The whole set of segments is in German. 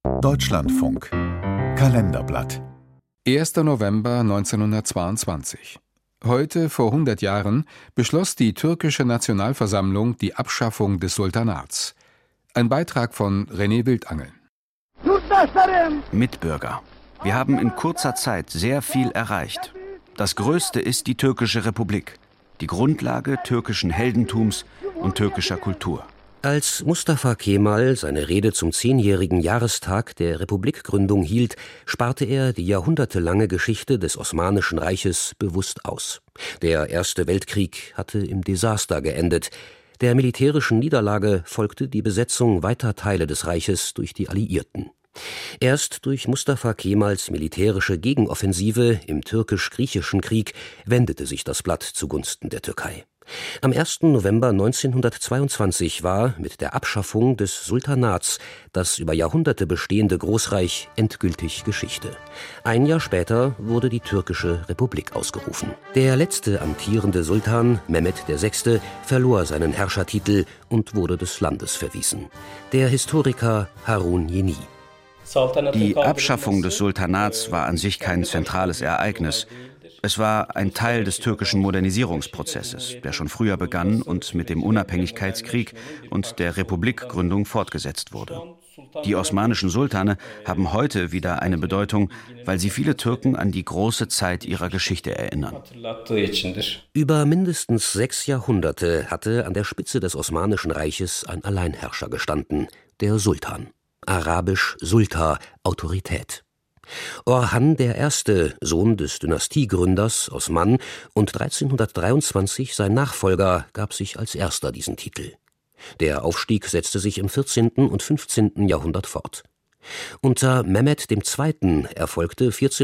Deutschlandfunk Kalenderblatt 1. November 1922. Heute, vor 100 Jahren, beschloss die türkische Nationalversammlung die Abschaffung des Sultanats. Ein Beitrag von René Wildangel. Mitbürger. Wir haben in kurzer Zeit sehr viel erreicht. Das Größte ist die türkische Republik, die Grundlage türkischen Heldentums und türkischer Kultur. Als Mustafa Kemal seine Rede zum 10-jährigen Jahrestag der Republikgründung hielt, sparte er die jahrhundertelange Geschichte des Osmanischen Reiches bewusst aus. Der Erste Weltkrieg hatte im Desaster geendet. Der militärischen Niederlage folgte die Besetzung weiter Teile des Reiches durch die Alliierten. Erst durch Mustafa Kemals militärische Gegenoffensive im türkisch-griechischen Krieg wendete sich das Blatt zugunsten der Türkei. Am 1. November 1922 war mit der Abschaffung des Sultanats das über Jahrhunderte bestehende Großreich endgültig Geschichte. Ein Jahr später wurde die türkische Republik ausgerufen. Der letzte amtierende Sultan, Mehmed VI., verlor seinen Herrschertitel und wurde des Landes verwiesen. Der Historiker Harun Yeni. Die Abschaffung des Sultanats war an sich kein zentrales Ereignis. Es war ein Teil des türkischen Modernisierungsprozesses, der schon früher begann und mit dem Unabhängigkeitskrieg und der Republikgründung fortgesetzt wurde. Die osmanischen Sultane haben heute wieder eine Bedeutung, weil sie viele Türken an die große Zeit ihrer Geschichte erinnern. Über mindestens 6 Jahrhunderte hatte an der Spitze des Osmanischen Reiches ein Alleinherrscher gestanden, der Sultan. Arabisch Sultan, Autorität. Orhan I., Sohn des Dynastiegründers Osman, und 1323 sein Nachfolger, gab sich als erster diesen Titel. Der Aufstieg setzte sich im 14. und 15. Jahrhundert fort. Unter Mehmed II. Erfolgte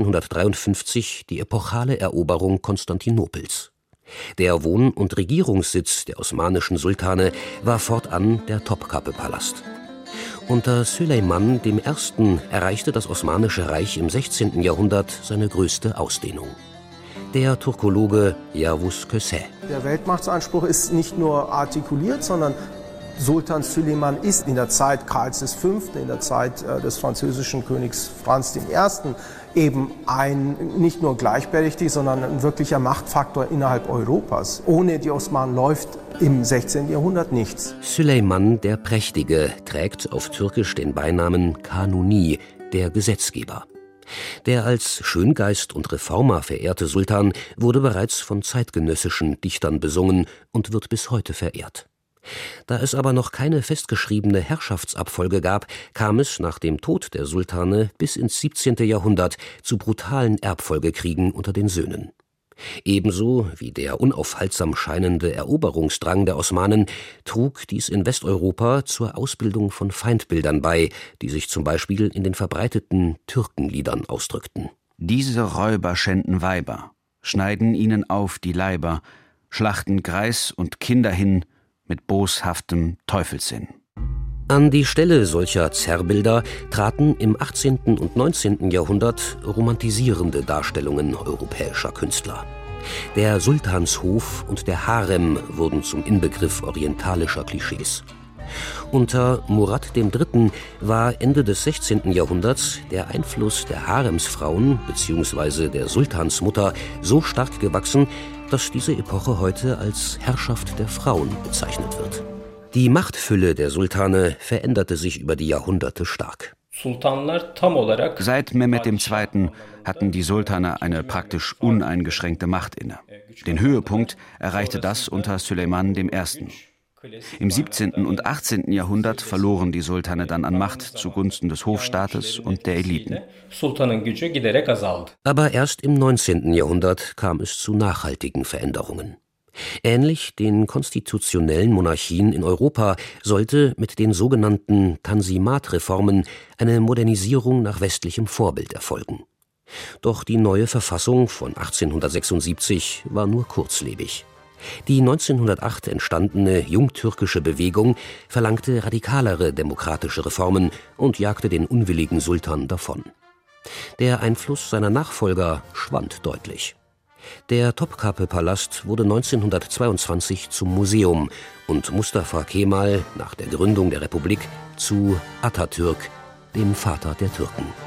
1453 die epochale Eroberung Konstantinopels. Der Wohn- und Regierungssitz der osmanischen Sultane war fortan der Topkapi-Palast. Unter Süleyman I. erreichte das Osmanische Reich im 16. Jahrhundert seine größte Ausdehnung. Der Turkologe Yavuz Köse. Der Weltmachtsanspruch ist nicht nur artikuliert, sondern Sultan Süleyman ist in der Zeit Karls V., in der Zeit des französischen Königs Franz I. eben ein nicht nur gleichberechtigt, sondern ein wirklicher Machtfaktor innerhalb Europas. Ohne die Osmanen läuft im 16. Jahrhundert nichts. Süleyman der Prächtige trägt auf Türkisch den Beinamen Kanuni, der Gesetzgeber. Der als Schöngeist und Reformer verehrte Sultan wurde bereits von zeitgenössischen Dichtern besungen und wird bis heute verehrt. Da es aber noch keine festgeschriebene Herrschaftsabfolge gab, kam es nach dem Tod der Sultane bis ins 17. Jahrhundert zu brutalen Erbfolgekriegen unter den Söhnen. Ebenso wie der unaufhaltsam scheinende Eroberungsdrang der Osmanen trug dies in Westeuropa zur Ausbildung von Feindbildern bei, die sich zum Beispiel in den verbreiteten Türkenliedern ausdrückten. Diese Räuber schänden Weiber, schneiden ihnen auf die Leiber, schlachten Greis und Kinder hin, mit boshaftem Teufelssinn. An die Stelle solcher Zerrbilder traten im 18. und 19. Jahrhundert romantisierende Darstellungen europäischer Künstler. Der Sultanshof und der Harem wurden zum Inbegriff orientalischer Klischees. Unter Murad III. War Ende des 16. Jahrhunderts der Einfluss der Haremsfrauen bzw. der Sultansmutter so stark gewachsen, dass diese Epoche heute als Herrschaft der Frauen bezeichnet wird. Die Machtfülle der Sultane veränderte sich über die Jahrhunderte stark. Seit Mehmed II. Hatten die Sultane eine praktisch uneingeschränkte Macht inne. Den Höhepunkt erreichte das unter Süleyman I. Im 17. und 18. Jahrhundert verloren die Sultane dann an Macht zugunsten des Hofstaates und der Eliten. Aber erst im 19. Jahrhundert kam es zu nachhaltigen Veränderungen. Ähnlich den konstitutionellen Monarchien in Europa sollte mit den sogenannten Tanzimat-Reformen eine Modernisierung nach westlichem Vorbild erfolgen. Doch die neue Verfassung von 1876 war nur kurzlebig. Die 1908 entstandene jungtürkische Bewegung verlangte radikalere demokratische Reformen und jagte den unwilligen Sultan davon. Der Einfluss seiner Nachfolger schwand deutlich. Der Topkapi-Palast wurde 1922 zum Museum und Mustafa Kemal nach der Gründung der Republik zu Atatürk, dem Vater der Türken.